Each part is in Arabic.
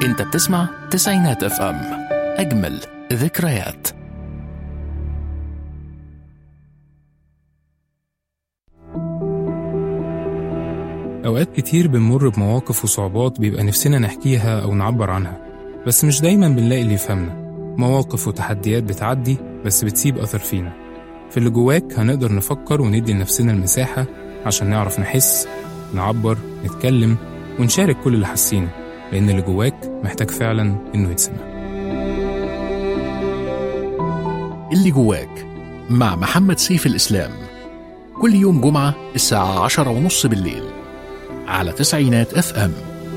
انت بتسمع تسعينات اف ام، اجمل ذكريات. أوقات كتير بنمر بمواقف وصعوبات بيبقى نفسنا نحكيها أو نعبر عنها، بس مش دايما بنلاقي اللي يفهمنا. مواقف وتحديات بتعدي بس بتسيب أثر فينا. في اللي جواك هنقدر نفكر وندي لنفسنا المساحة عشان نعرف نحس، نعبر، نتكلم ونشارك كل اللي حاسينه، لأن اللي جواك محتاج فعلا إنه يتسمع. اللي جواك مع محمد سيف الإسلام، كل يوم جمعة الساعة 10:30 بالليل على تسعينات اف ام.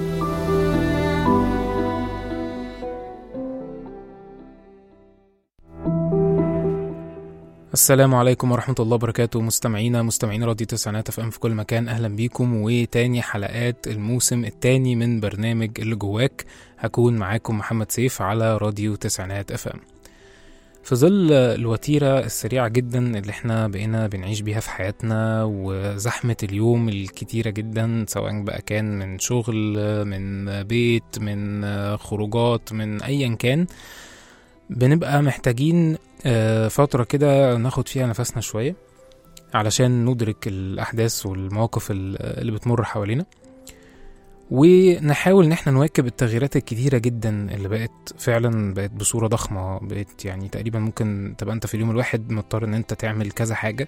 السلام عليكم ورحمة الله وبركاته، مستمعين راديو تسعينات اف ام في كل مكان. أهلا بيكم وتاني حلقات الموسم التاني من برنامج اللي جواك. هكون معاكم محمد سيف على راديو تسعينات اف ام. في ظل الوتيرة السريعة جدا اللي احنا بقينا بنعيش بيها في حياتنا وزحمة اليوم الكتيرة جدا، سواء بقى كان من شغل، من بيت، من خروجات، من ايا كان، بنبقى محتاجين فترة كده ناخد فيها نفسنا شوية علشان ندرك الأحداث والمواقف اللي بتمر حوالينا، ونحاول ان احنا نواكب التغييرات الكتيرة جدا اللي بقت بصورة ضخمة. بقت يعني تقريبا ممكن تبقى انت في اليوم الواحد مضطر ان انت تعمل كذا حاجة،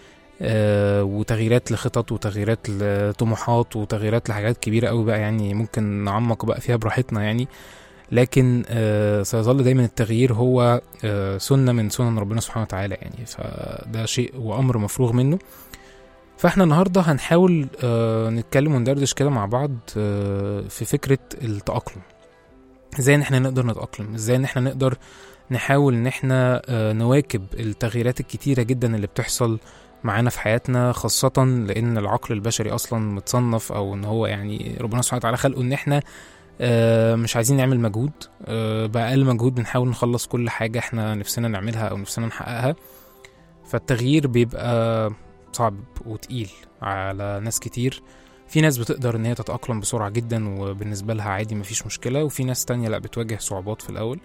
وتغييرات لخطط وتغييرات لطموحات وتغييرات لحاجات كبيرة قوي بقى، يعني ممكن نعمق بقى فيها براحتنا يعني. لكن سيظل دايما التغيير هو سنة من سنن ربنا سبحانه وتعالى يعني، فده شيء وأمر مفروغ منه. فاحنا النهاردة هنحاول نتكلم وندردش كده مع بعض في فكرة التأقلم. ازاي ان احنا نقدر نتأقلم، ازاي ان احنا نقدر نحاول ان احنا نواكب التغييرات الكتيرة جدا اللي بتحصل معانا في حياتنا، خاصة لان العقل البشري اصلا متصنف او ان هو يعني ربنا سبحانه وتعالى خلقه ان احنا مش عايزين نعمل مجهود، بأقل مجهود بنحاول نخلص كل حاجة احنا نفسنا نعملها او نفسنا نحققها. فالتغيير بيبقى صعب وتقيل على ناس كتير. في ناس بتقدر ان هي تتأقلم بسرعة جدا وبالنسبة لها عادي مفيش مشكلة، وفي ناس تانية لا، بتواجه صعوبات في الاول.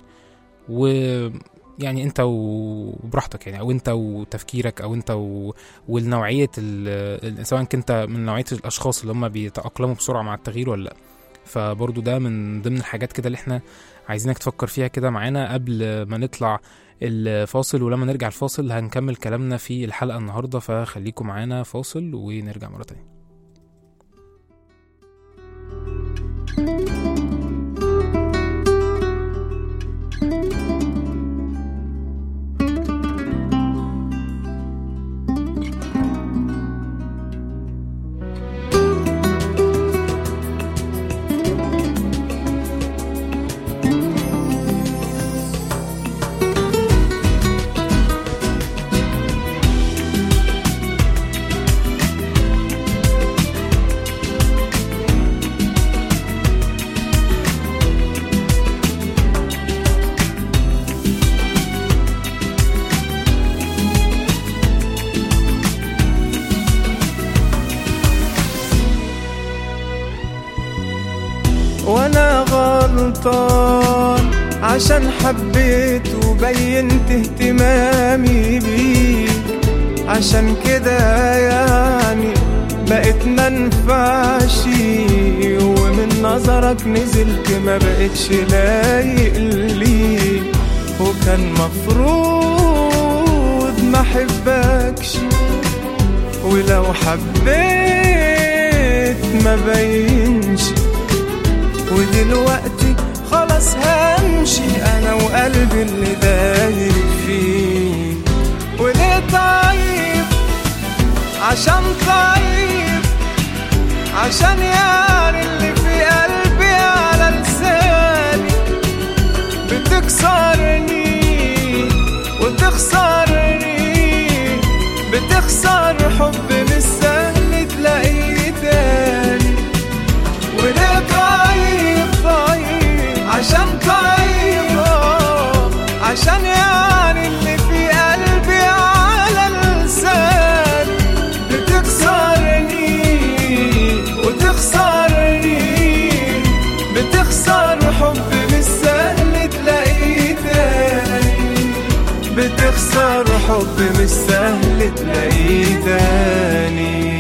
ويعني انت وبراحتك يعني، او انت وتفكيرك، او انت والنوعية سواء كنت من نوعية الاشخاص اللي هم بيتأقلموا بسرعة مع التغيير ولا لا. فبرضو ده من ضمن الحاجات كده اللي احنا عايزينك تفكر فيها كده معانا قبل ما نطلع الفاصل. ولما نرجع الفاصل هنكمل كلامنا في الحلقة النهاردة، فخليكم معانا فاصل ونرجع مرة تانية. وانا غلطان عشان حبيت وبينت اهتمامي بيك، عشان كده يعني بقيت منفعش، ومن نظرك نزلت ما بقتش لايق ليك. وكان مفروض ما حبكش، ولو حبيت ما بينش. ودلوقتي خلاص همشي انا وقلبي اللي داير فيه. وليه طيب؟ عشان طيب، عشان يعني اللي في قلبي على لساني بتكسرني وتخسرني، بتخسر حب مش سهل تلاقيه تاني. وليه طيب؟ عشان طيب، عشان يعني اللي في قلبي على لساني بتكسرني وتخسرني، حب مش سهل تلاقيه تاني.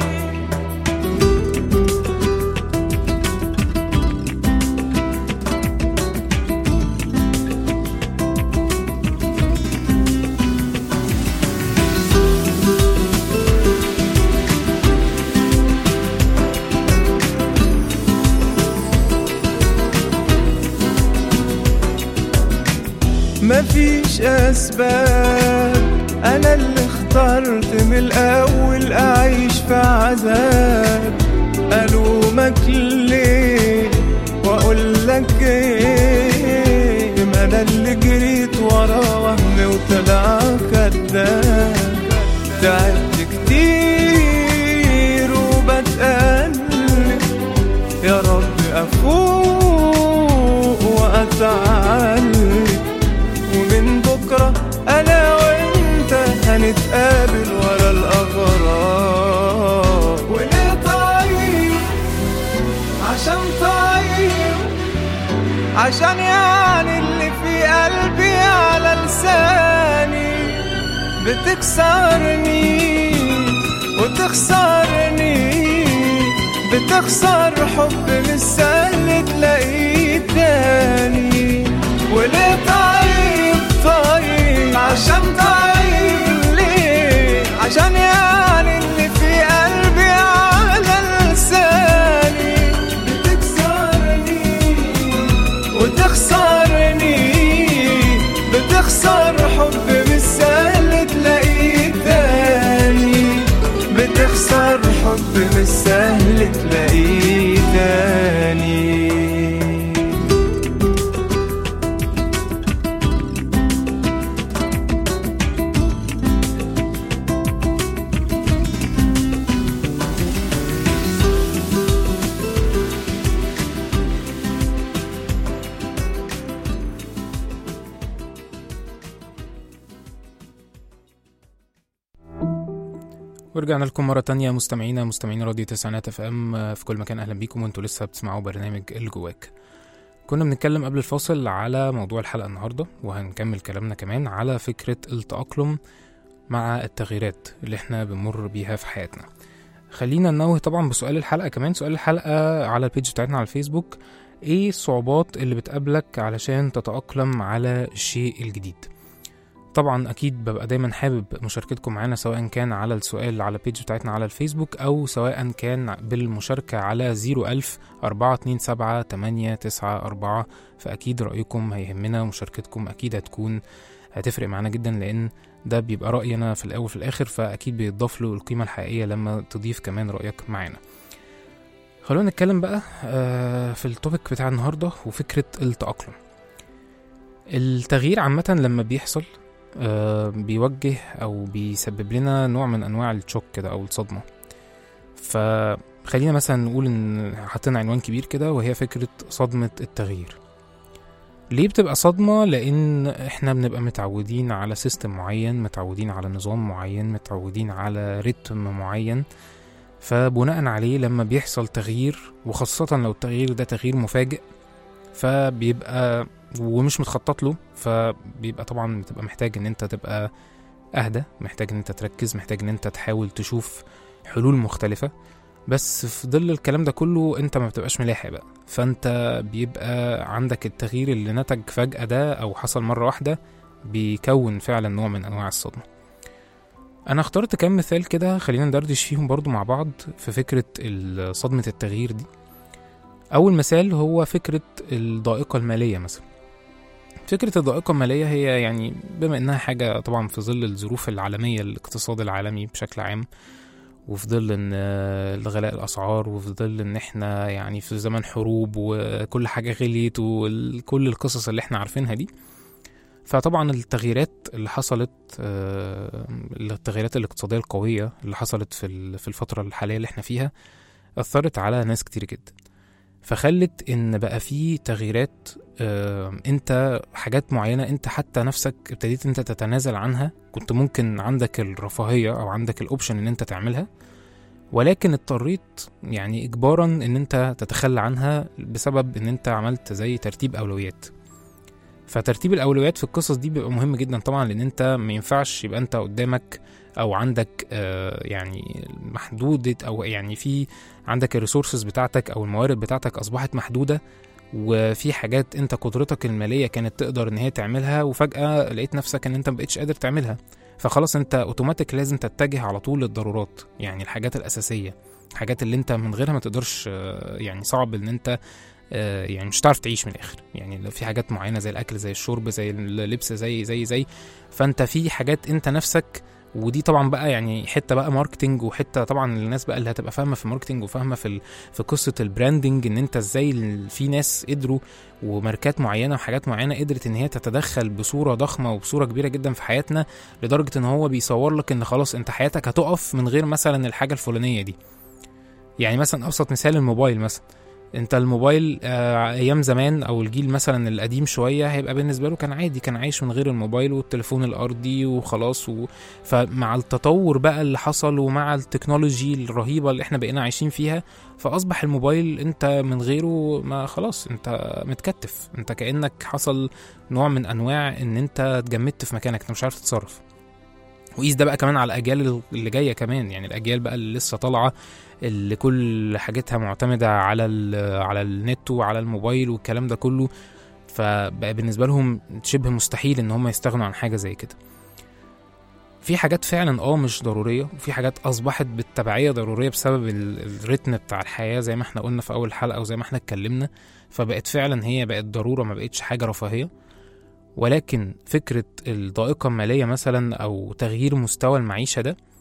مفيش أسباب، أنا اللي اخترت من الأول أعيش في عذاب. ألومك ليه وأقولك إيه؟ ما أنا اللي جريت ورا وهم وطلع كداب. تعبت كتير وبتقلب، يا رب أفوق وأتعلم، ومن بكرة أنا وإنت هنتقابل ورا الأغراب. وليه طيب؟ عشان طيب، عشان يعني اللي في قلبي على لساني. بتكسرني وتخسرني، بتخسر حب مش سهل تلاقيه تاني. وليه طيب؟ طيب عشان طيب ليه؟ عشان يعني اللي في قلبي على لساني. بتكسرني وتخسرني، بتخسر حب مش سهل تلاقيه تاني. بتخسر حب مش سهل تلاقيه تاني. ورجعنا لكم مرة تانية مستمعين راديو تسعينات اف ام في كل مكان. اهلا بيكم وانتوا لسه بتسمعوا برنامج اللي جواك. كنا بنتكلم قبل الفاصل على موضوع الحلقة النهاردة، وهنكمل كلامنا كمان على فكرة التأقلم مع التغييرات اللي احنا بنمر بيها في حياتنا. خلينا ننوه طبعا بسؤال الحلقة كمان. سؤال الحلقة على البيج بتاعتنا على الفيسبوك: ايه الصعوبات اللي بتقابلك علشان تتأقلم على الشيء الجديد؟ طبعا اكيد ببقى دايما حابب مشاركتكم معانا، سواء كان على السؤال على البيج بتاعتنا على الفيسبوك او سواء كان بالمشاركة على 010427894. فاكيد رأيكم هيهمنا ومشاركتكم اكيد هتفرق معانا جدا، لان ده بيبقى رأينا في الاول في الاخر، فاكيد بيضاف له القيمة الحقيقية لما تضيف كمان رأيك معانا. خلونا نتكلم بقى في التوبيك بتاع النهاردة وفكرة التأقلم. التغيير عامة لما بيحصل بيوجه او بيسبب لنا نوع من انواع الشوك كده او الصدمة. فخلينا مثلا نقول ان حطينا عنوان كبير كده، وهي فكرة صدمة التغيير. ليه بتبقى صدمة؟ لان احنا بنبقى متعودين على سيستم معين، متعودين على نظام معين، متعودين على رتم معين. فبناء عليه لما بيحصل تغيير، وخاصة لو التغيير ده تغيير مفاجئ، فبيبقى ومش متخطط له، فبيبقى طبعا بتبقى محتاج ان انت تبقى اهدى، محتاج ان انت تركز، محتاج ان انت تحاول تشوف حلول مختلفة. بس في ظل الكلام ده كله انت ما بتبقاش ملاحق بقى، فانت بيبقى عندك التغيير اللي نتج فجأة ده او حصل مرة واحدة بيكون فعلا نوع من انواع الصدمة. انا اخترت كام مثال كده خلينا ندردش فيهم برضو مع بعض في فكرة صدمة التغيير دي. اول مثال هو فكرة الضائقة المالية مثلا. فكرة الضائقة المالية هي يعني بما انها حاجة طبعا في ظل الظروف العالمية، الاقتصاد العالمي بشكل عام، وفي ظل ان الغلاء الاسعار، وفي ظل ان احنا يعني في زمن حروب وكل حاجة غليت وكل القصص اللي احنا عارفينها دي. فطبعا التغييرات اللي حصلت، التغييرات الاقتصادية القوية اللي حصلت في الفترة الحالية اللي احنا فيها أثرت على ناس كتير جدا، فخلت ان بقى في تغييرات. انت حاجات معينة انت حتى نفسك ابتديت انت تتنازل عنها، كنت ممكن عندك الرفاهية او عندك الاوبشن ان انت تعملها، ولكن اضطريت يعني اجبارا ان انت تتخلى عنها بسبب ان انت عملت زي ترتيب اولويات. فترتيب الاولويات في القصص دي بيبقى مهم جدا طبعا، لان انت ما ينفعش يبقى انت قدامك او عندك يعني محدودة، او يعني في عندك الريسورسز بتاعتك او الموارد بتاعتك اصبحت محدودة، وفي حاجات انت قدرتك المالية كانت تقدر ان هي تعملها وفجأة لقيت نفسك ان انت مبقتش قادر تعملها، فخلاص انت اوتوماتيك لازم تتجه على طول للضرورات، يعني الحاجات الاساسية، الحاجات اللي انت من غيرها ما تقدرش، يعني صعب ان انت يعني مش هتعرف تعيش من الاخر. يعني في حاجات معينة زي الاكل، زي الشرب، زي اللبس، زي فانت في حاجات انت نفسك، ودي طبعا بقى يعني حته بقى ماركتنج، وحته طبعا الناس بقى اللي هتبقى فاهمه في الماركتنج وفاهمه في قصه البراندنج، ان انت ازاي في ناس قدروا وماركات معينه وحاجات معينه قدرت ان هي تتدخل بصوره ضخمه وبصوره كبيره جدا في حياتنا، لدرجه ان هو بيصور لك ان خلاص انت حياتك هتقف من غير مثلا الحاجه الفلانيه دي. يعني مثلا ابسط مثال الموبايل مثلا، انت الموبايل ايام زمان او الجيل مثلا القديم شويه هيبقى بالنسبه له كان عادي، كان عايش من غير الموبايل والتليفون الارضي وخلاص فمع التطور بقى اللي حصل ومع التكنولوجي الرهيبه اللي احنا بقينا عايشين فيها، فاصبح الموبايل انت من غيره ما خلاص انت متكتف، انت كانك حصل نوع من انواع ان انت اتجمدت في مكانك، انت مش عارف تتصرف. وقيس ده بقى كمان على الاجيال اللي جايه كمان، يعني الاجيال بقى اللي لسه طالعه اللي كل حاجتها معتمده على النت وعلى الموبايل والكلام ده كله، فبقى بالنسبه لهم شبه مستحيل ان هم يستغنوا عن حاجه زي كده. في حاجات فعلا مش ضروريه، وفي حاجات اصبحت بالتبعيه ضروريه بسبب الريتم بتاع الحياه زي ما احنا قلنا في اول حلقه وزي ما احنا اتكلمنا، فبقت فعلا هي بقت ضروره، ما بقتش حاجه رفاهيه. ولكن فكرة الضائقة المالية مثلا أو تغيير مستوى المعيشة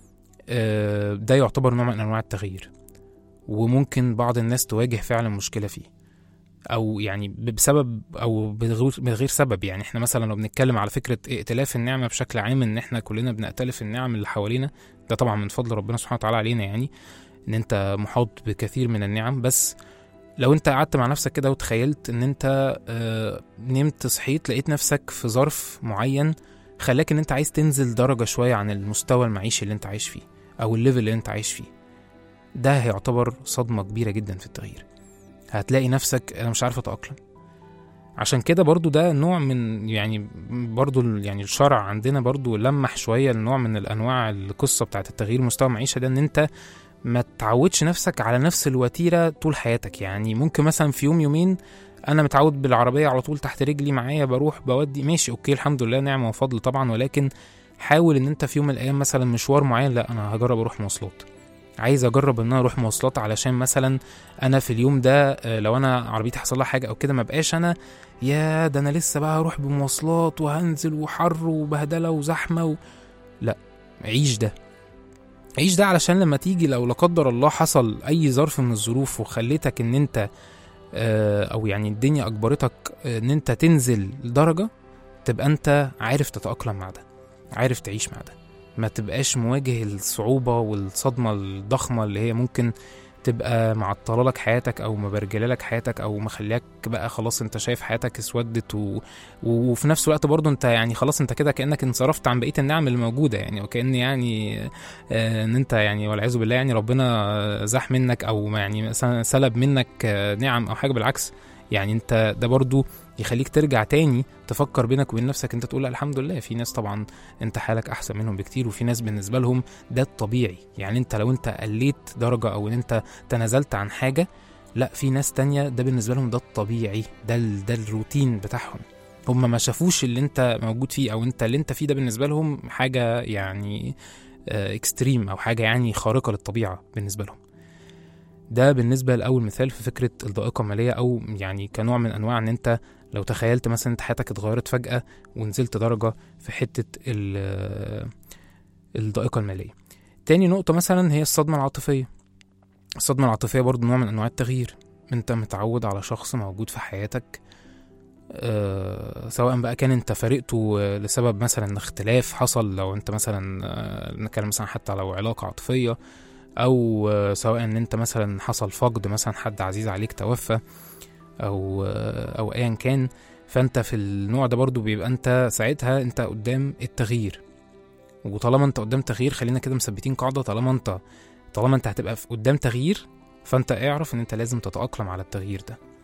ده يعتبر نوع من أنواع التغيير، وممكن بعض الناس تواجه فعلا مشكلة فيه، أو يعني بسبب أو بغير سبب. يعني احنا مثلا لو بنتكلم على فكرة ائتلاف النعمة بشكل عام، ان احنا كلنا بنأتلف النعم اللي حوالينا، ده طبعا من فضل ربنا سبحانه وتعالى علينا، يعني ان انت محاط بكثير من النعم. بس لو انت قعدت مع نفسك كده وتخيلت ان انت نمت صحيت لقيت نفسك في ظرف معين خلاك ان انت عايز تنزل درجة شوية عن المستوى المعيشي اللي انت عايش فيه او الليفل اللي انت عايش فيه، ده هيعتبر صدمة كبيرة جدا في التغيير. هتلاقي نفسك انا مش عارف اتأقلم. عشان كده برضو ده نوع من يعني برضو يعني الشرع عندنا برضو لمح شوية النوع من الانواع القصة بتاعت التغيير مستوى معيشة ده، ان انت ما تعودش نفسك على نفس الوتيرة طول حياتك. يعني ممكن مثلا في يومين انا متعود بالعربية على طول تحت رجلي معايا بروح بودي، ماشي اوكي الحمد لله نعمة وفضل طبعا، ولكن حاول ان انت في يوم من الايام مثلا مشوار معين، لا انا هجرب اروح مواصلات، عايز اجرب ان انا اروح مواصلات علشان مثلا انا في اليوم ده لو انا عربيتي حصل لها حاجة او كده ما بقاش انا يا ده انا لسه بقى هروح بمواصلات وهنزل وحر وبهدلة وزحمة لا، عيش ده علشان لما تيجي لو لا قدر الله حصل اي ظرف من الظروف وخليتك ان انت او يعني الدنيا اجبرتك ان انت تنزل درجة، تبقى انت عارف تتأقلم مع ده، عارف تعيش مع ده، ما تبقاش مواجه الصعوبة والصدمة الضخمة اللي هي ممكن تبقى معطلالك حياتك او مبرجلالك حياتك او مخليك بقى خلاص انت شايف حياتك اسودت وفي نفس الوقت برضو انت يعني خلاص انت كده كأنك انصرفت عن بقية النعم اللي موجودة، يعني وكأن يعني ان انت يعني والعياذ بالله يعني ربنا زاح منك او يعني سلب منك نعم او حاجة. بالعكس يعني انت ده برضو يخليك ترجع تاني تفكر بينك وبين نفسك، انت تقول الحمد لله في ناس طبعا انت حالك احسن منهم بكتير، وفي ناس بالنسبة لهم ده الطبيعي. يعني انت لو انت قليت درجة او ان انت تنازلت عن حاجة، لا في ناس تانية ده بالنسبة لهم ده الطبيعي، ده الروتين بتاعهم، هم ما شافوش اللي انت موجود فيه او انت اللي انت فيه ده بالنسبة لهم حاجة يعني اكستريم او حاجة يعني خارقة للطبيعة بالنسبة لهم. ده بالنسبة لأول مثال في فكرة الضائقة المالية، أو يعني كنوع من أنواع أن أنت لو تخيلت مثلا أنت حياتك اتغيرت فجأة ونزلت درجة في حتة الضائقة المالية. تاني نقطة مثلا هي الصدمة العاطفية. الصدمة العاطفية برضو نوع من أنواع التغيير. أنت متعود على شخص موجود في حياتك، سواء بقى كان انت فارقته لسبب مثلا اختلاف حصل، لو انت مثلا نتكلم مثلا حتى لو علاقة عاطفية، او سواء ان انت مثلا حصل فقد مثلا حد عزيز عليك توفى او ايا كان، فانت في النوع ده برضو بيبقى انت ساعتها انت قدام التغيير. وطالما انت قدام تغيير خلينا كده مثبتين قاعدة، طالما انت هتبقى قدام تغيير فانت اعرف ان انت لازم تتأقلم على التغيير ده.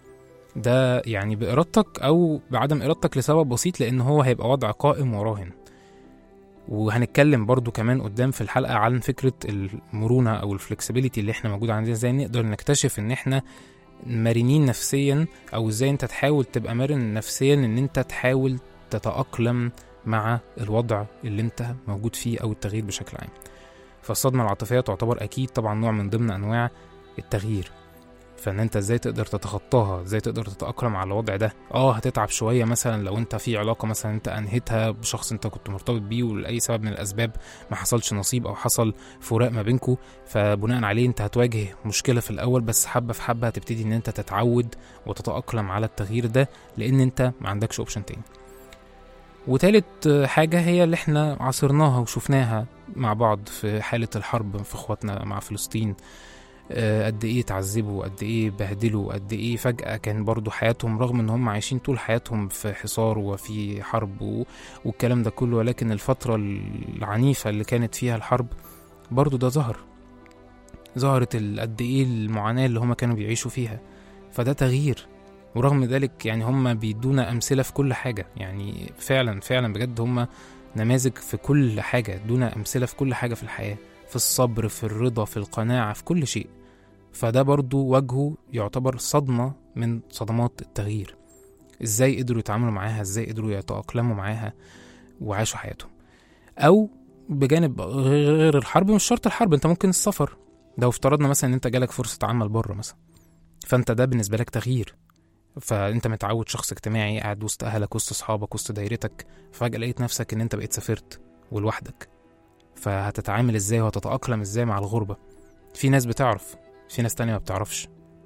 ده يعني بإرادتك أو بعدم إرادتك لسبب بسيط، لأن هو هيبقى وضع قائم وراهن. وهنتكلم برضو كمان قدام في الحلقة عن فكرة المرونة أو الفلكسبيليتي اللي احنا موجود عندنا، ازاي نقدر نكتشف ان احنا مرنين نفسيا، او ازاي انت تحاول تبقى مرن نفسيا ان انت تحاول تتأقلم مع الوضع اللي انت موجود فيه او التغيير بشكل عام. فالصدمة العاطفية تعتبر اكيد طبعا نوع من ضمن انواع التغيير، فان انت ازاي تقدر تتخطاها، ازاي تقدر تتأقلم على الوضع ده. هتتعب شوية مثلا لو انت في علاقة مثلا انت انهيتها بشخص انت كنت مرتبط بيه ولأي سبب من الاسباب ما حصلش نصيب او حصل فراق ما بينكو، فبناء عليه انت هتواجه مشكلة في الاول، بس حبة في حبة هتبتدي ان انت تتعود وتتأقلم على التغيير ده، لان انت ما عندكش اوبشن تاني. وتالت حاجة هي اللي احنا عاصرناها وشفناها مع بعض في حالة الحرب في اخواتنا مع فلسطين، قد ايه تعذبوا، قد ايه بهدلوا، قد ايه فجأة كان برضو حياتهم رغم ان هم عايشين طول حياتهم في حصار وفي حرب والكلام ده كله، ولكن الفترة العنيفة اللي كانت فيها الحرب برضو ده ظهرت قد ايه المعاناة اللي هم كانوا بيعيشوا فيها. فده تغيير، ورغم ذلك يعني هم بيدونا أمثلة في كل حاجة، يعني فعلا بجد هم نماذج في كل حاجة، دونا أمثلة في كل حاجة في الحياة، في الصبر، في الرضا، في القناعة، في كل شيء. فده برضو وجهه يعتبر صدمة من صدمات التغيير، ازاي قدروا يتعاملوا معاها، ازاي قدروا يتأقلموا معاها وعاشوا حياتهم. او بجانب غير الحرب، مش شرط الحرب، انت ممكن السفر. لو افترضنا مثلا ان انت جالك فرصة عمل بره مثلا، فانت ده بالنسبة لك تغيير، فانت متعود شخص اجتماعي قاعد وسط اهلك وسط اصحابك وسط دايرتك، فجأة لقيت نفسك ان انت بقيت سافرت ولوحدك، فهتتعامل ازاي وهتتأقلم ازاي مع الغربة؟ في ناس بتعرف، في ناس تانية ما بتعرفش.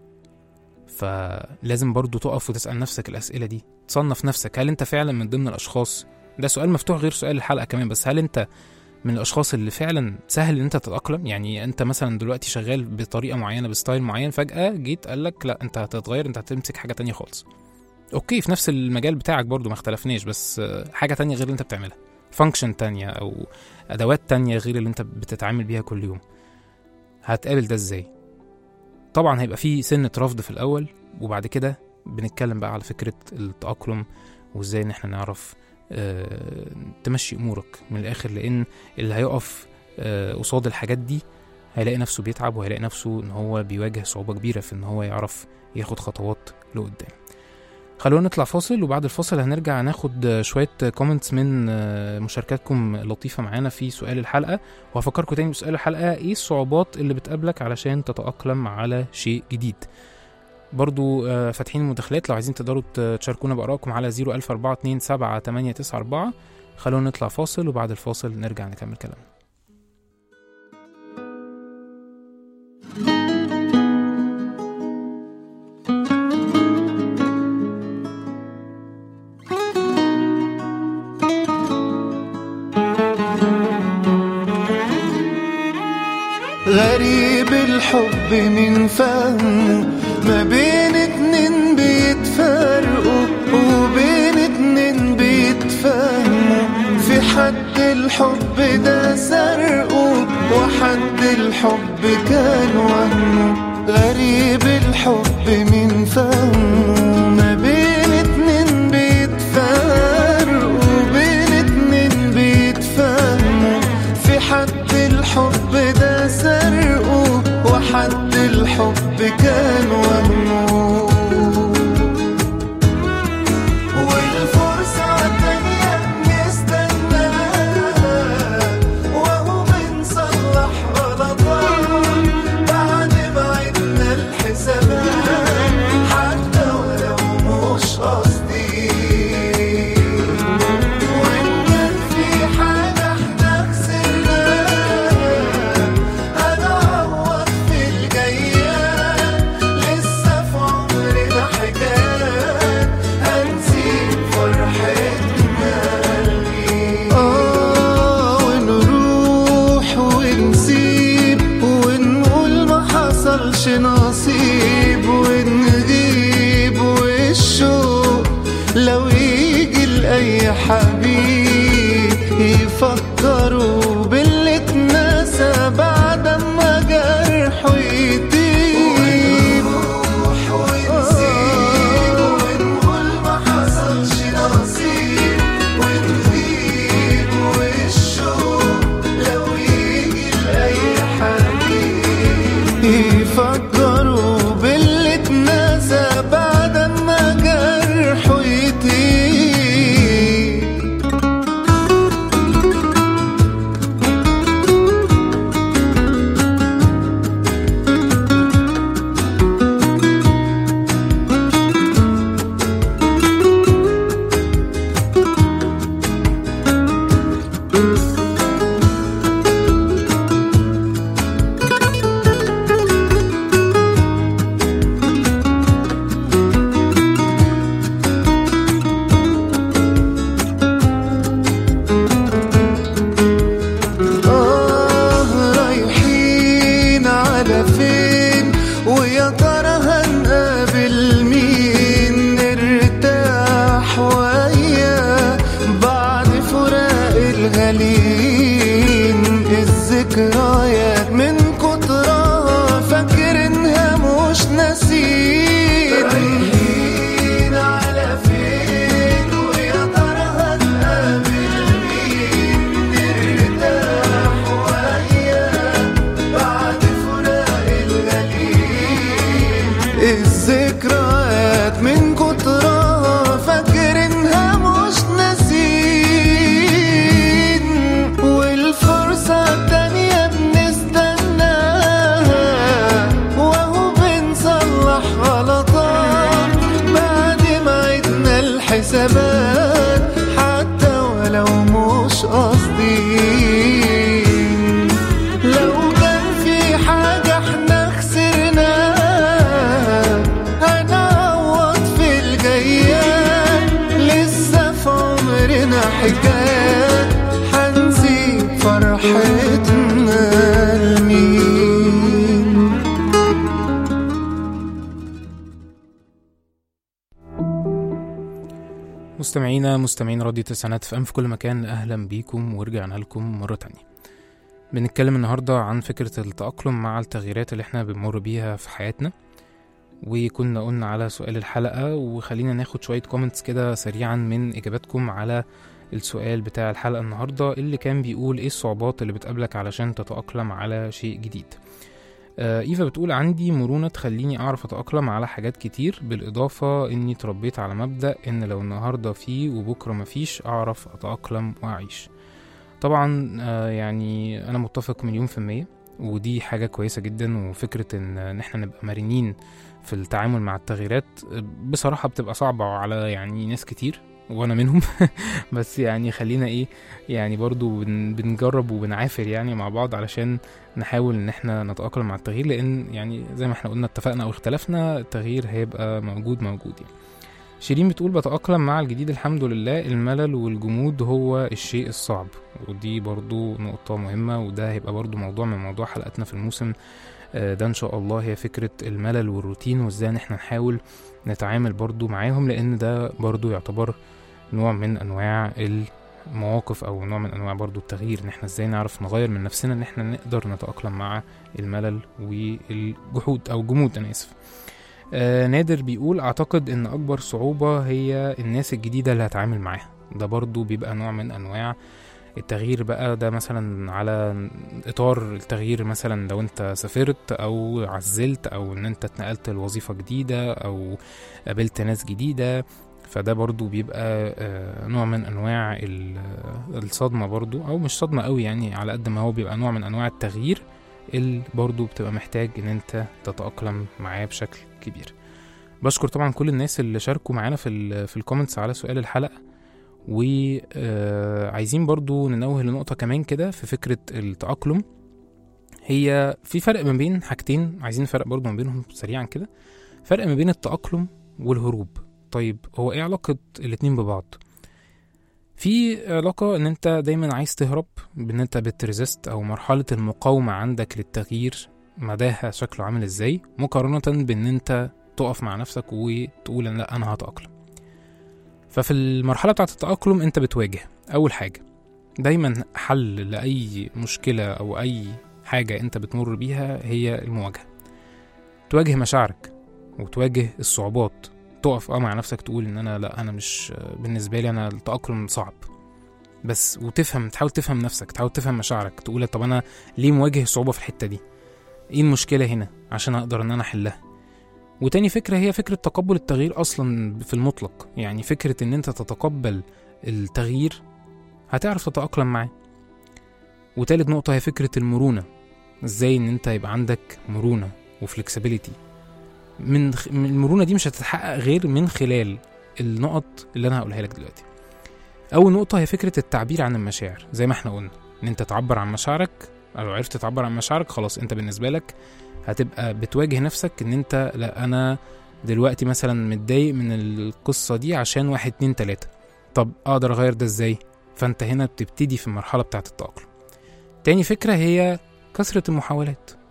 فلازم برضو تقف وتسأل نفسك الأسئلة دي، تصنف نفسك، هل انت فعلا من ضمن الأشخاص، ده سؤال مفتوح غير سؤال الحلقة كمان، بس هل انت من الأشخاص اللي فعلا سهل ان انت تتأقلم؟ يعني انت مثلا دلوقتي شغال بطريقة معينة بستايل معين، فجأة جيت قالك لا انت هتتغير، انت هتمسك حاجة تانية خالص. اوكي، في نفس المجال بتاعك برضو ما اختلفناش، بس حاجة تانية غير اللي انت بتعملها، فانكشن تانية او ادوات تانية غير اللي انت بتتعامل بيها كل يوم. هتقابل ده ازاي؟ طبعا هيبقى فيه سنة رفض في الاول، وبعد كده بنتكلم بقى على فكرة التأقلم وازاي ان احنا نعرف تمشي امورك من الاخر، لان اللي هيقف قصاد الحاجات دي هيلاقي نفسه بيتعب، وهيلاقي نفسه ان هو بيواجه صعوبة كبيرة في ان هو يعرف ياخد خطوات لقدام. خلونا نطلع فاصل، وبعد الفاصل هنرجع ناخد شوية كومنتس من مشاركاتكم اللطيفة معانا في سؤال الحلقة. وهفكركم تاني بسؤال الحلقة، ايه الصعوبات اللي بتقابلك علشان تتأقلم على شيء جديد؟ برضو فاتحين المداخلات، لو عايزين تقدروا تشاركونا بآرائكم على 004278994. خلونا نطلع فاصل، وبعد الفاصل نرجع نكمل كلامنا. غريب الحب من فهمه، ما بين اتنين بيتفرقوا وبين اتنين بيتفهموا، في حد الحب ده سرقه وحد الحب كان وهمه. غريب الحب من فهمه، ما بين اتنين بيتفرقوا وبين اتنين بيتفهموا، في حد الحب ده سرقه وحد الحب كان وهمه. والفرصة التانية نستناها، وهو بنصلح غلطات بعد ما عدنا الحسابات، حتى ولو مش قصدي. وإن كان في حاجة احنا خسرناها، هنعوض في الجايات، لسه في عمرنا حكايات، هنسيب فرحتنا لمين. ونروح ونسيب ونقول ما حصلش نصيب، ونغيب والشوق لو يجي لأي حبيب يفكروا باللي اتنسى بعد ما جرحه يطيب. ونروح ونسيب ويا ترى هنقابل مين نرتاح وياه بعد فراق الغالين. الذكريات من كترها فاكرينها مش ناسين، رايحين على فين ويا ترى هنقابل مين نرتاح وياه بعد فراق الغالين. الذكريات من كترها فاكرينها مش ناسين، والفرصة التانية بنستناها وهو بنصلح غلطات بعد ما عدنا الحسابات حتى ولو مش قاصدين. لو كان في حاجة احنا خسرناها هنعوض في الجايات، لسه في عمرنا حكايات هنسيب فرحتنا لمين. مستمعين راديو تسعينات في في كل مكان، أهلا بيكم ورجعنا لكم مرة تانية. بنتكلم النهاردة عن فكرة التأقلم مع التغييرات اللي احنا بنمر بيها في حياتنا، وكنا قلنا على سؤال الحلقة، وخلينا ناخد شوية كومنتس كده سريعا من إجاباتكم على السؤال بتاع الحلقة النهاردة اللي كان بيقول ايه الصعوبات اللي بتقابلك علشان تتأقلم على شيء جديد. إيفا بتقول عندي مرونة تخليني أعرف أتأقلم على حاجات كتير، بالإضافة إني تربيت على مبدأ إن لو النهاردة فيه وبكرة مفيش أعرف أتأقلم وأعيش. طبعا يعني أنا متفق 100%، ودي حاجة كويسة جدا. وفكرة إن إحنا نبقى مرنين في التعامل مع التغييرات بصراحة بتبقى صعبة على يعني ناس كتير وانا منهم بس يعني خلينا يعني برضو بنجرب وبنعافر يعني مع بعض علشان نحاول ان احنا نتأقلم مع التغيير، لان يعني زي ما احنا قلنا اتفقنا او اختلفنا التغيير هيبقى موجود يعني. شيرين بتقول بتأقلم مع الجديد الحمد لله، الملل والجمود هو الشيء الصعب، ودي برضو نقطة مهمة، وده هيبقى برضو موضوع من موضوع حلقتنا في الموسم ده ان شاء الله، هي فكرة الملل والروتين وازاي ان احنا نحاول نتعامل برضو معاهم، لان ده برضو يعتبر نوع من انواع المواقف او نوع من انواع برضو التغيير، ان احنا ازاي نعرف نغير من نفسنا ان احنا نقدر نتأقلم مع الملل والجحود او الجمود. انا اسف. نادر بيقول اعتقد ان اكبر صعوبة هي الناس الجديدة اللي هتعامل معاها، ده برضو بيبقى نوع من انواع التغيير بقى، ده مثلا على اطار التغيير، مثلا لو انت سافرت او عزلت او ان انت اتنقلت لوظيفة جديدة او قابلت ناس جديدة، فده برضو بيبقى نوع من انواع الصدمة برضو، او مش صدمة قوي يعني، على قد ما هو بيبقى نوع من انواع التغيير اللي برضو بتبقى محتاج ان انت تتأقلم معاه بشكل كبير. بشكر طبعا كل الناس اللي شاركوا معانا في الكومنتس على سؤال الحلقة، وعايزين برضو ننوه لنقطة كمان كده في فكرة التأقلم. هي في فرق ما بين حاجتين عايزين نفرق برضو ما بينهم سريعا كده، فرق ما بين التأقلم والهروب. طيب هو ايه علاقة الاتنين ببعض؟ في علاقة ان انت دايما عايز تهرب، بان انت بتريزست او مرحلة المقاومة عندك للتغيير مداها شكله عامل ازاي، مقارنة بان انت تقف مع نفسك وتقول ان لا انا هتأقلم. ففي المرحلة بتاعة التأقلم انت بتواجه. اول حاجة دايما حل لأي مشكلة او اي حاجة انت بتمر بيها هي المواجهة، تواجه مشاعرك وتواجه الصعوبات، تقف مع نفسك تقول ان انا مش بالنسبة لي انا التأقلم صعب بس، وتفهم، تحاول تفهم نفسك، تحاول تفهم مشاعرك، تقول طب انا ليه مواجه صعوبة في الحتة دي، ايه المشكلة هنا عشان اقدر ان انا احلها. وتاني فكرة هي فكرة تقبل التغيير اصلا في المطلق، يعني فكرة ان انت تتقبل التغيير هتعرف تتأقلم معاه. وتالت نقطة هي فكرة المرونة، ازاي ان انت يبقى عندك مرونة وفلكسبيليتي. من المرونة دي مش هتتحقق غير من خلال النقط اللي انا هقولها لك دلوقتي. اول نقطة هي فكرة التعبير عن المشاعر، زي ما احنا قلنا ان انت تعبر عن مشاعرك، لو عرفت تعبر عن مشاعرك خلاص انت بالنسبة لك هتبقى بتواجه نفسك ان انت لا انا دلوقتي مثلا متضايق من القصة دي عشان 1 2 3، طب اقدر اغير ده ازاي؟ فانت هنا بتبتدي في المرحلة بتاعة التأقلم. تاني فكرة هي كثرة المحاولات،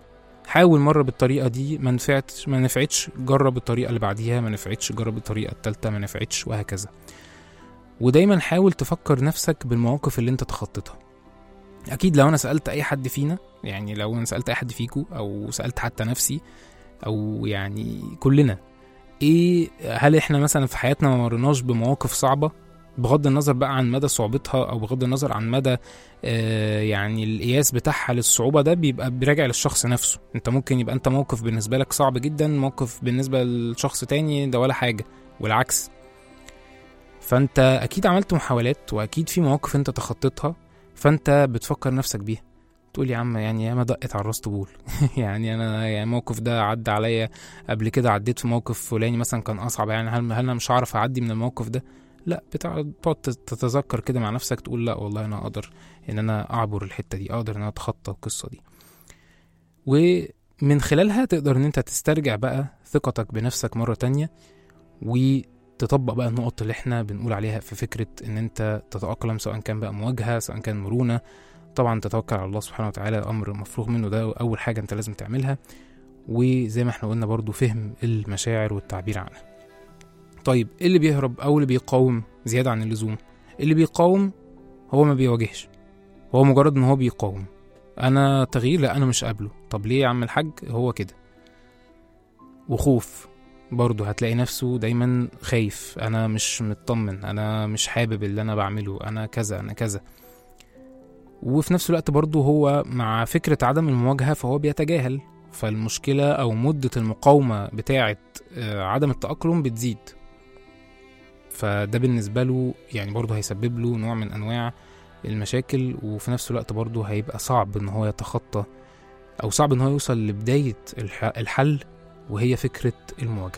حاول مرة بالطريقة دي ما نفعتش، جرب الطريقة اللي بعديها، ما نفعتش جرب الطريقة التالتة، ما نفعتش، وهكذا. ودايما حاول تفكر نفسك بالمواقف اللي انت تخطيتها. اكيد لو انا سألت اي حد فينا، يعني لو انا سألت اي حد فيكو او سألت حتى نفسي او يعني كلنا، ايه هل احنا مثلا في حياتنا ما مرناش بمواقف صعبة، بغض النظر بقى عن مدى صعوبتها او بغض النظر عن مدى يعني القياس بتاعها للصعوبة ده بيبقى بيراجع للشخص نفسه. انت ممكن يبقى انت موقف بالنسبة لك صعب جدا، موقف بالنسبة للشخص تاني ده ولا حاجة، والعكس. فانت اكيد عملت محاولات واكيد في مواقف انت تخطيتها، فانت بتفكر نفسك بيها، تقول يا عم يعني ياما دقت على الراس طبول يعني انا يعني الموقف ده عدى عليا قبل كده، عديت في موقف فلاني مثلا كان اصعب، يعني هل انا مش هعرف اعدي من الموقف ده؟ لا، بتقعد تتذكر كده مع نفسك، تقول لا والله انا اقدر ان انا اعبر الحتة دي، اقدر ان انا اتخطى القصة دي. ومن خلالها تقدر ان انت تسترجع بقى ثقتك بنفسك مرة تانية، وتطبق بقى النقط اللي احنا بنقول عليها في فكرة ان انت تتأقلم، سواء كان بقى مواجهة، سواء كان مرونة. طبعا تتوكل على الله سبحانه وتعالى، امر مفروغ منه، ده اول حاجة انت لازم تعملها. وزي ما احنا قلنا برضو فهم المشاعر والتعبير عنها. طيب ايه اللي بيهرب او اللي بيقاوم زيادة عن اللزوم؟ اللي بيقاوم هو ما بيواجهش، هو مجرد ان هو بيقاوم. انا تغيير لا انا مش قابله. طب ليه يا عم الحاج؟ هو كده. وخوف برضو، هتلاقي نفسه دايما خايف، انا مش مطمن، انا مش حابب اللي انا بعمله، انا كذا انا كذا. وفي نفس الوقت برضو هو مع فكرة عدم المواجهة فهو بيتجاهل، فالمشكلة او مدة المقاومة بتاعة عدم التأقلم بتزيد، فده بالنسبة له يعني برضو هيسبب له نوع من انواع المشاكل. وفي نفس الوقت برضو هيبقى صعب ان هو يتخطى او صعب ان هو يوصل لبداية الحل، وهي فكرة المواجهة.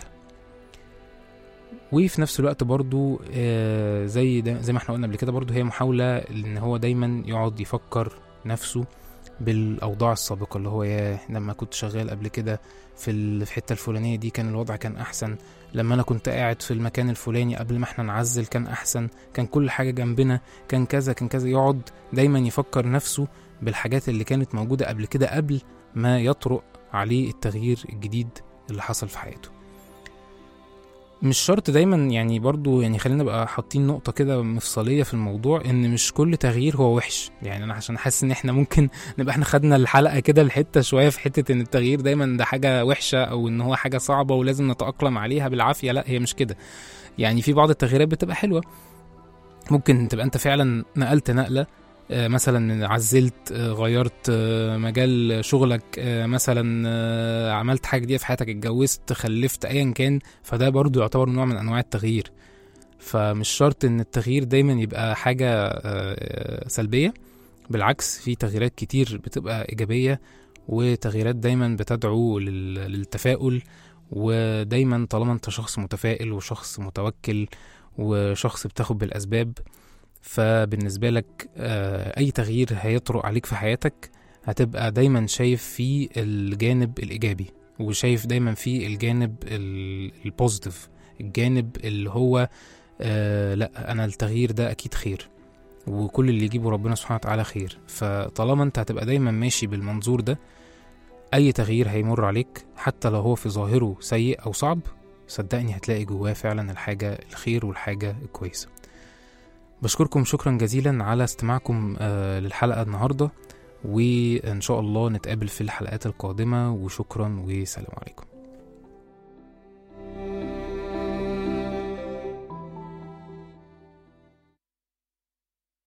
وفي نفس الوقت برضو زي ما احنا قلنا قبل كده، برضو هي محاولة ان هو دايما يقعد يفكر نفسه بالاوضاع السابقة، اللي هو يا لما كنت شغال قبل كده في الحتة الفلانية دي كان الوضع كان احسن، لما انا كنت قاعد في المكان الفلاني قبل ما احنا نعزل كان احسن، كان كل حاجة جنبنا، كان كذا كان كذا. يقعد دايما يفكر نفسه بالحاجات اللي كانت موجودة قبل كده، قبل ما يطرق عليه التغيير الجديد اللي حصل في حياته. مش شرط دايما يعني برضو يعني خلينا بقى حاطين نقطة كده مفصلية في الموضوع، ان مش كل تغيير هو وحش. يعني انا عشان حاسس ان احنا ممكن نبقى احنا خدنا الحلقة كده الحتة شوية في حتة ان التغيير دايما ده حاجة وحشة او ان هو حاجة صعبة ولازم نتأقلم عليها بالعافية. لا، هي مش كده. يعني في بعض التغييرات بتبقى حلوة، ممكن تبقى انت فعلا نقلت نقلة، مثلا عزلت، غيرت مجال شغلك، مثلا عملت حاجة جديدة في حياتك، اتجوزت، خلفت، ايا كان، فده برضو يعتبر نوع من انواع التغيير. فمش شرط ان التغيير دايما يبقى حاجة سلبية، بالعكس في تغييرات كتير بتبقى ايجابية، وتغييرات دايما بتدعو للتفاؤل. ودايما طالما انت شخص متفائل وشخص متوكل وشخص بتاخد بالاسباب، فبالنسبة لك أي تغيير هيطرق عليك في حياتك هتبقى دايما شايف فيه الجانب الإيجابي، وشايف دايما فيه الجانب البوزيتيف، الجانب اللي هو لا أنا التغيير ده أكيد خير، وكل اللي يجيبه ربنا سبحانه وتعالى خير. فطالما أنت هتبقى دايما ماشي بالمنظور ده، أي تغيير هيمر عليك حتى لو هو في ظاهره سيء أو صعب، صدقني هتلاقي جواه فعلا الحاجة الخير والحاجة الكويسة. بشكركم شكرا جزيلا على استماعكم للحلقة النهاردة، وإن شاء الله نتقابل في الحلقات القادمة، وشكرا وسلام عليكم.